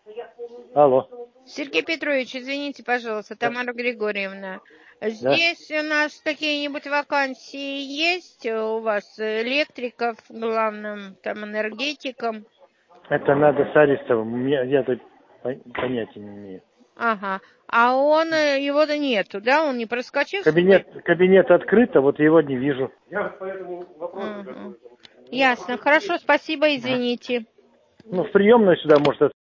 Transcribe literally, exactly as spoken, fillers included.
Алло. Сергей Петрович, извините, пожалуйста, Да. Тамара Григорьевна. Да. Здесь у нас какие-нибудь вакансии есть у вас? Электриков, главным, там, энергетиком? Это надо с Аристовым. Я, я тут понятия не имею. Ага. А он, его-то нету, да? Он не проскочил? Кабинет, кабинет открыт, а вот его не вижу. Я по этому вопросу. Ясно. Хорошо, спасибо, извините. Ну, в приемную сюда может